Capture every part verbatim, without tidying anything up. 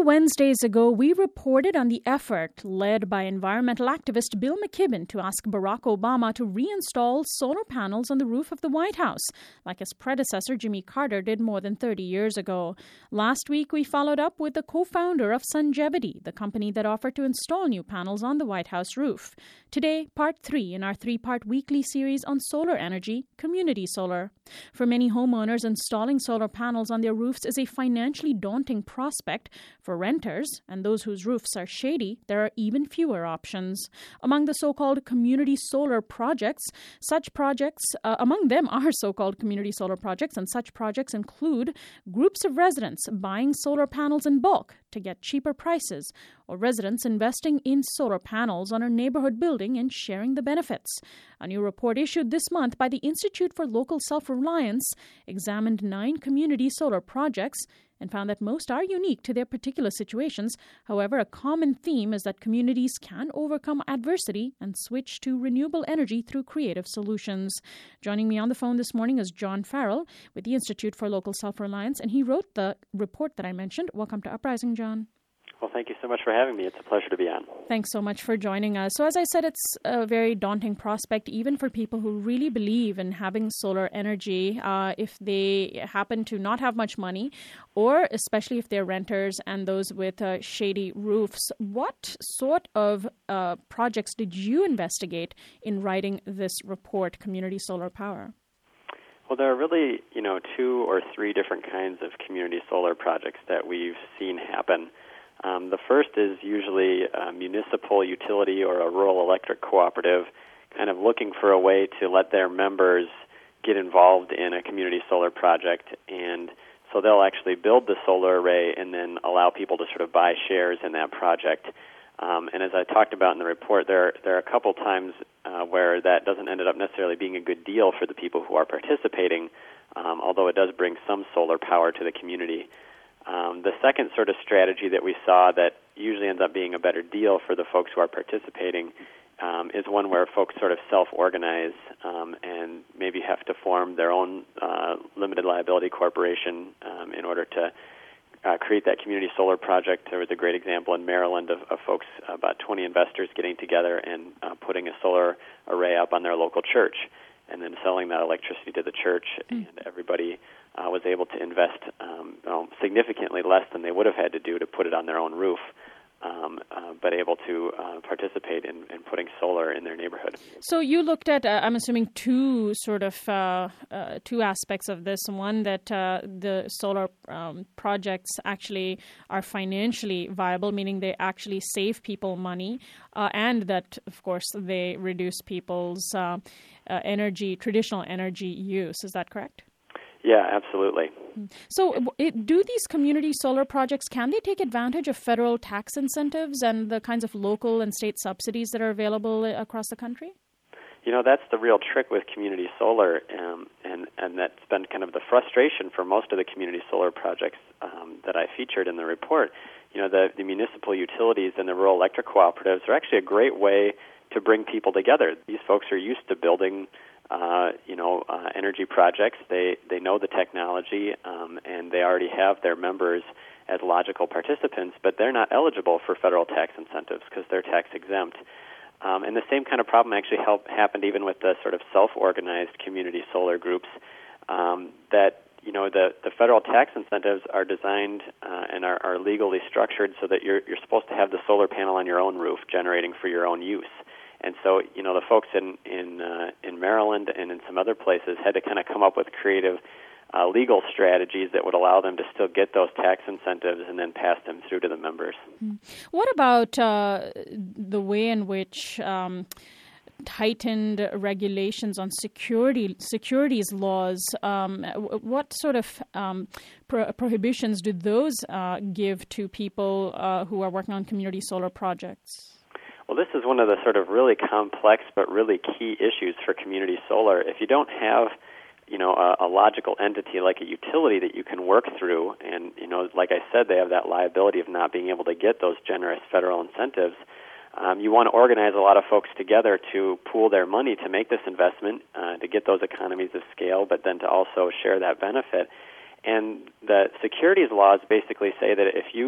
Wednesdays ago, we reported on the effort led by environmental activist Bill McKibben to ask Barack Obama to reinstall solar panels on the roof of the White House, like his predecessor Jimmy Carter did more than thirty years ago. Last week, we followed up with the co-founder of Sungevity, the company that offered to install new panels on the White House roof. Today, part three in our three-part weekly series on solar energy, Community Solar. For many homeowners, installing solar panels on their roofs is a financially daunting prospect. For renters and those whose roofs are shady, there are even fewer options. Among the so-called community solar projects, such projects, uh, among them are so-called community solar projects, and such projects include groups of residents buying solar panels in bulk to get cheaper prices, or residents investing in solar panels on a neighborhood building and sharing the benefits. A new report issued this month by the Institute for Local Self-Reliance examined nine community solar projects and found that most are unique to their particular situations. However, a common theme is that communities can overcome adversity and switch to renewable energy through creative solutions. Joining me on the phone this morning is John Farrell with the Institute for Local Self-Reliance, and he wrote the report that I mentioned. Welcome to Uprising, John. Well, thank you so much for having me. It's a pleasure to be on. Thanks so much for joining us. So as I said, it's a very daunting prospect, even for people who really believe in having solar energy, uh, if they happen to not have much money, or especially if they're renters and those with uh, shady roofs. What sort of uh, projects did you investigate in writing this report, Community Solar Power? Well, there are really, you know, two or three different kinds of community solar projects that we've seen happen. Um, the first is usually a municipal utility or a rural electric cooperative kind of looking for a way to let their members get involved in a community solar project. And so they'll actually build the solar array and then allow people to sort of buy shares in that project. Um, and as I talked about in the report, there, there are a couple times uh, where that doesn't end up necessarily being a good deal for the people who are participating, um, although it does bring some solar power to the community. Um, the second sort of strategy that we saw that usually ends up being a better deal for the folks who are participating um, is one where folks sort of self-organize um, and maybe have to form their own uh, limited liability corporation um, in order to uh, create that community solar project. There was a great example in Maryland of, of folks, about twenty investors getting together and uh, putting a solar array up on their local church and then selling that electricity to the church, and everybody uh, was able to invest um, you know, significantly less than they would have had to do to put it on their own roof, um, uh, but able to uh, participate in, in putting solar in their neighborhood. So you looked at, uh, I'm assuming, two sort of uh, uh, two aspects of this. One, that uh, the solar um, projects actually are financially viable, meaning they actually save people money, uh, and that, of course, they reduce people's uh, uh, energy, traditional energy use. Is that correct? Yeah, absolutely. So it, do these community solar projects, can they take advantage of federal tax incentives and the kinds of local and state subsidies that are available across the country? You know, that's the real trick with community solar, um, and, and that's been kind of the frustration for most of the community solar projects um, that I featured in the report. You know, the, the municipal utilities and the rural electric cooperatives are actually a great way to bring people together. These folks are used to building Uh, you know, uh, energy projects. They they know the technology, um, and they already have their members as logical participants, but they're not eligible for federal tax incentives because they're tax exempt. Um, and the same kind of problem actually help, happened even with the sort of self-organized community solar groups. Um, that you know the the federal tax incentives are designed uh, and are, are legally structured so that you're you're supposed to have the solar panel on your own roof, generating for your own use. And so, you know, the folks in in, uh, in Maryland and in some other places had to kind of come up with creative uh, legal strategies that would allow them to still get those tax incentives and then pass them through to the members. What about uh, the way in which um, tightened regulations on security securities laws, um, what sort of um, pro- prohibitions do those uh, give to people uh, who are working on community solar projects? Well, this is one of the sort of really complex but really key issues for community solar. If you don't have, you know, a, a logical entity like a utility that you can work through, and, you know, like I said, they have that liability of not being able to get those generous federal incentives, um, you want to organize a lot of folks together to pool their money to make this investment, uh, to get those economies of scale, but then to also share that benefit. And the securities laws basically say that if you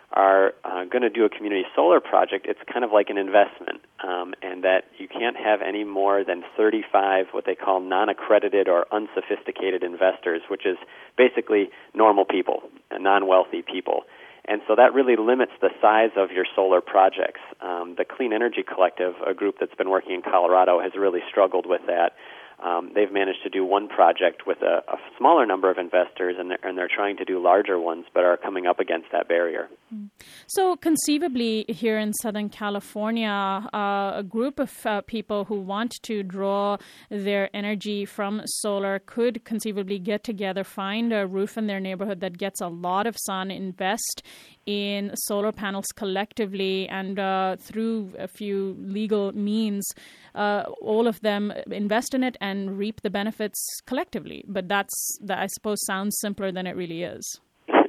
are uh, going to do a community solar project, it's kind of like an investment, um, and that you can't have any more than thirty-five what they call non-accredited or unsophisticated investors, which is basically normal people, uh, non-wealthy people. And so that really limits the size of your solar projects. Um, the Clean Energy Collective, a group that's been working in Colorado, has really struggled with that. Um, they've managed to do one project with a, a smaller number of investors, and they're, and they're trying to do larger ones, but are coming up against that barrier. So conceivably, here in Southern California, uh, a group of uh, people who want to draw their energy from solar could conceivably get together, find a roof in their neighborhood that gets a lot of sun, invest in solar panels collectively, and uh, through a few legal means, uh, all of them invest in it and reap the benefits collectively. But that's, that I suppose, sounds simpler than it really is.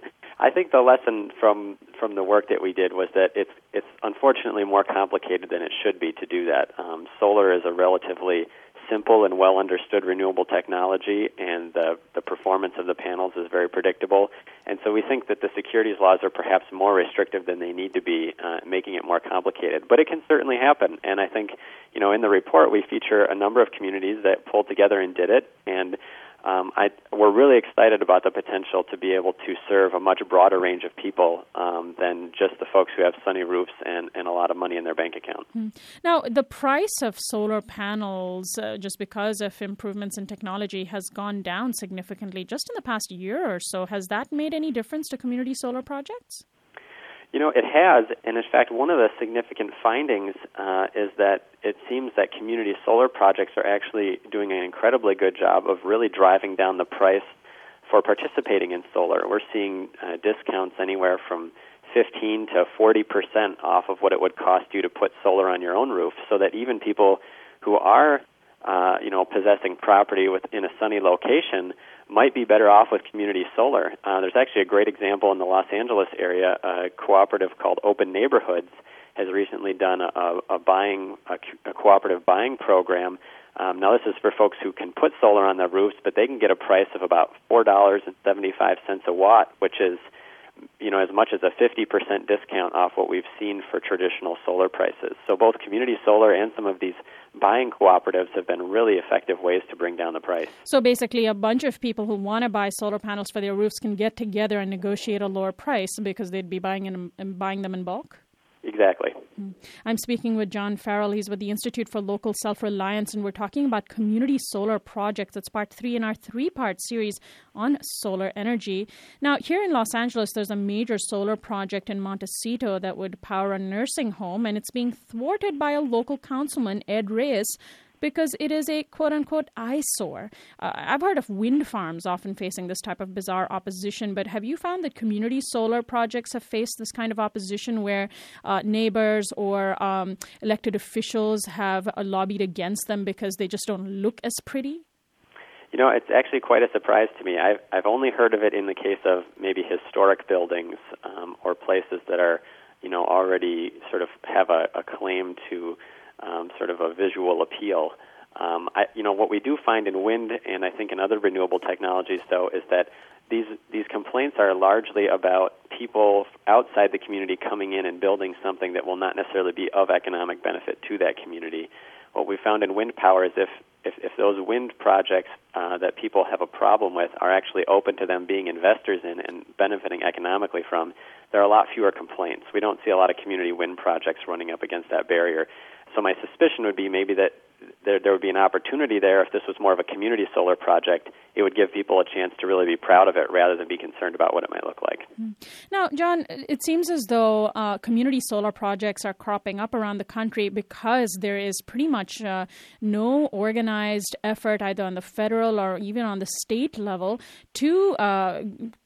I think the lesson from from the work that we did was that it's it's unfortunately more complicated than it should be to do that. Um, solar is a relatively simple and well understood renewable technology, and the the performance of the panels is very predictable. And so we think that the securities laws are perhaps more restrictive than they need to be, uh, making it more complicated. But it can certainly happen. And I think, you know, in the report we feature a number of communities that pulled together and did it, and Um, I, we're really excited about the potential to be able to serve a much broader range of people um, than just the folks who have sunny roofs and, and a lot of money in their bank account. Mm. Now, the price of solar panels, uh, just because of improvements in technology, has gone down significantly just in the past year or so. Has that made any difference to community solar projects? You know, it has, and in fact, one of the significant findings uh, is that it seems that community solar projects are actually doing an incredibly good job of really driving down the price for participating in solar. We're seeing uh, discounts anywhere from fifteen to forty percent off of what it would cost you to put solar on your own roof, so that even people who are, uh, you know, possessing property within a sunny location might be better off with community solar. Uh, there's actually a great example in the Los Angeles area. A cooperative called Open Neighborhoods has recently done a, a buying a, a cooperative buying program. Um, now, this is for folks who can put solar on their roofs, but they can get a price of about four dollars and seventy-five cents a watt, which is, you know, as much as a fifty percent discount off what we've seen for traditional solar prices. So both community solar and some of these buying cooperatives have been really effective ways to bring down the price. So basically, a bunch of people who want to buy solar panels for their roofs can get together and negotiate a lower price because they'd be buying in, buying them in bulk? Exactly. I'm speaking with John Farrell. He's with the Institute for Local Self-Reliance, and we're talking about community solar projects. That's part three in our three-part series on solar energy. Now, here in Los Angeles, there's a major solar project in Montecito that would power a nursing home, and it's being thwarted by a local councilman, Ed Reyes, because it is a quote-unquote eyesore. Uh, I've heard of wind farms often facing this type of bizarre opposition, but have you found that community solar projects have faced this kind of opposition where uh, neighbors or um, elected officials have uh, lobbied against them because they just don't look as pretty? You know, it's actually quite a surprise to me. I've, I've only heard of it in the case of maybe historic buildings um, or places that are, you know, already sort of have a, a claim to Um, sort of a visual appeal. Um, I, you know, what we do find in wind and I think in other renewable technologies, though, is that these these complaints are largely about people outside the community coming in and building something that will not necessarily be of economic benefit to that community. What we found in wind power is if if, if those wind projects uh, that people have a problem with are actually open to them being investors in and benefiting economically from, there are a lot fewer complaints. We don't see a lot of community wind projects running up against that barrier. So my suspicion would be maybe that there, there would be an opportunity there if this was more of a community solar project. It would give people a chance to really be proud of it rather than be concerned about what it might look like. Now, John, it seems as though uh, community solar projects are cropping up around the country because there is pretty much uh, no organized effort either on the federal or even on the state level to uh,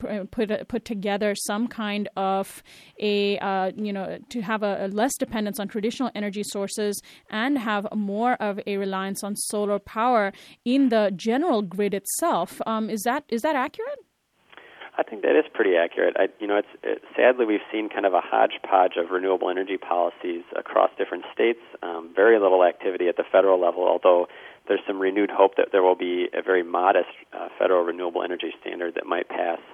put put together some kind of a, uh, you know, to have a, a less dependence on traditional energy sources and have more of a reliance on solar power in the general grid itself. Um, is that is that accurate? I think that is pretty accurate. I, you know, it's it, sadly we've seen kind of a hodgepodge of renewable energy policies across different states. Um, very little activity at the federal level, although there's some renewed hope that there will be a very modest uh, federal renewable energy standard that might pass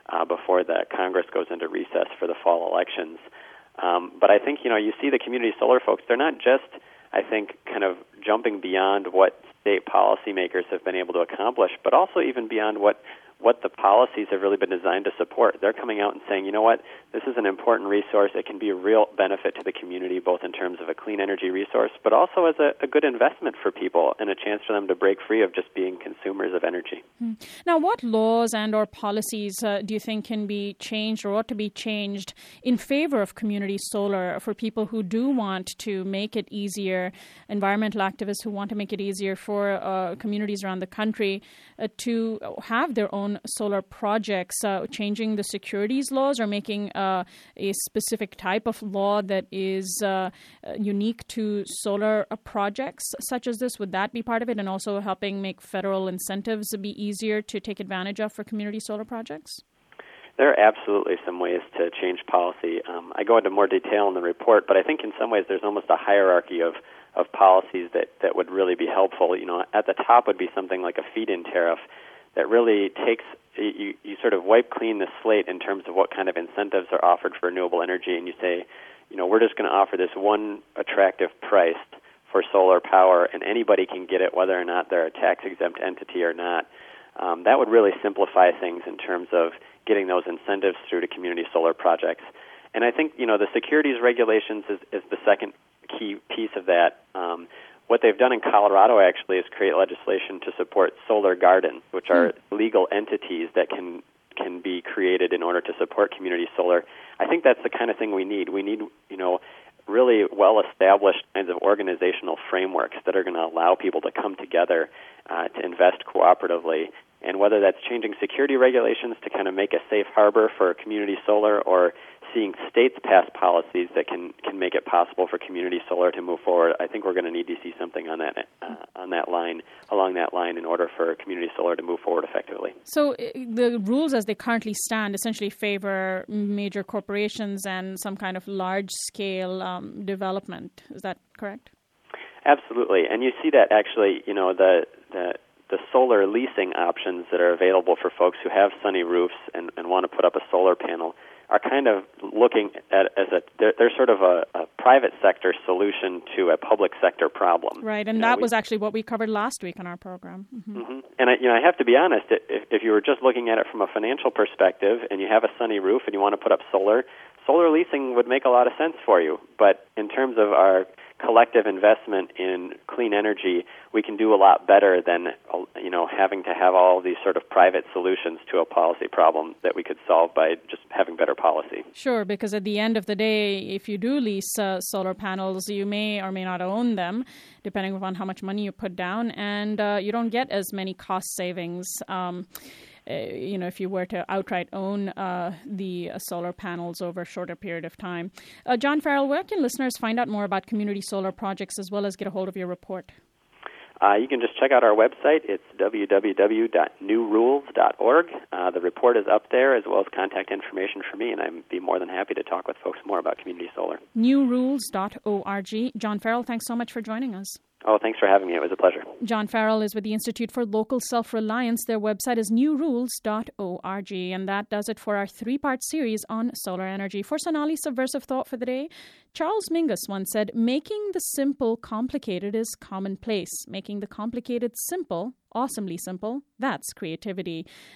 uh, before the Congress goes into recess for the fall elections. Um, but I think, you know, you see the community solar folks, they're not just, I think, kind of jumping beyond what state policymakers have been able to accomplish, but also even beyond what what the policies have really been designed to support. They're coming out and saying, you know what, this is an important resource. It can be a real benefit to the community, both in terms of a clean energy resource, but also as a, a good investment for people and a chance for them to break free of just being consumers of energy. Now, what laws and or policies uh, do you think can be changed or ought to be changed in favor of community solar for people who do want to make it easier, environmental activists who want to make it easier for uh, communities around the country uh, to have their own solar projects, uh, changing the securities laws or making uh, a specific type of law that is uh, unique to solar uh, projects such as this? Would that be part of it, and also helping make federal incentives be easier to take advantage of for community solar projects? There are absolutely some ways to change policy. Um, I go into more detail in the report, but I think in some ways there's almost a hierarchy of, of policies that, that would really be helpful. You know, at the top would be something like a feed-in tariff that really takes, you, you sort of wipe clean the slate in terms of what kind of incentives are offered for renewable energy, and you say, you know, we're just going to offer this one attractive price for solar power, and anybody can get it whether or not they're a tax-exempt entity or not. Um, that would really simplify things in terms of getting those incentives through to community solar projects. And I think, you know, the securities regulations is, is the second key piece of that. Um, What they've done in Colorado, actually, is create legislation to support solar gardens, which are legal entities that can can be created in order to support community solar. I think that's the kind of thing we need. We need, you know, really well-established kinds of organizational frameworks that are going to allow people to come together uh, to invest cooperatively. And whether that's changing security regulations to kind of make a safe harbor for community solar, or seeing states pass policies that can, can make it possible for community solar to move forward, I think we're going to need to see something on that uh, on that line, along that line, in order for community solar to move forward effectively. So uh, the rules as they currently stand essentially favor major corporations and some kind of large-scale um, development. Is that correct? Absolutely, and you see that actually, you know, the the the solar leasing options that are available for folks who have sunny roofs and, and want to put up a solar panel are kind of looking at as a they're, they're sort of a, a private sector solution to a public sector problem. Right, and you that know, we, was actually what we covered last week on our program. Mm-hmm. Mm-hmm. And I, you know, I have to be honest. If, if you were just looking at it from a financial perspective, and you have a sunny roof and you want to put up solar, solar leasing would make a lot of sense for you. But in terms of our collective investment in clean energy, we can do a lot better than, you know, having to have all these sort of private solutions to a policy problem that we could solve by just having better policy. Sure, because at the end of the day, if you do lease uh, solar panels, you may or may not own them, depending upon how much money you put down, and uh, you don't get as many cost savings. Um, Uh, you know, if you were to outright own uh, the uh, solar panels over a shorter period of time. Uh, John Farrell, where can listeners find out more about community solar projects as well as get a hold of your report? Uh, you can just check out our website. It's w w w dot new rules dot org. Uh, the report is up there, as well as contact information for me, and I'd be more than happy to talk with folks more about community solar. new rules dot org. John Farrell, thanks so much for joining us. Oh, thanks for having me. It was a pleasure. John Farrell is with the Institute for Local Self-Reliance. Their website is new rules dot org. And that does it for our three-part series on solar energy. For Sonali's subversive thought for the day, Charles Mingus once said, "Making the simple complicated is commonplace. Making the complicated simple, awesomely simple, that's creativity."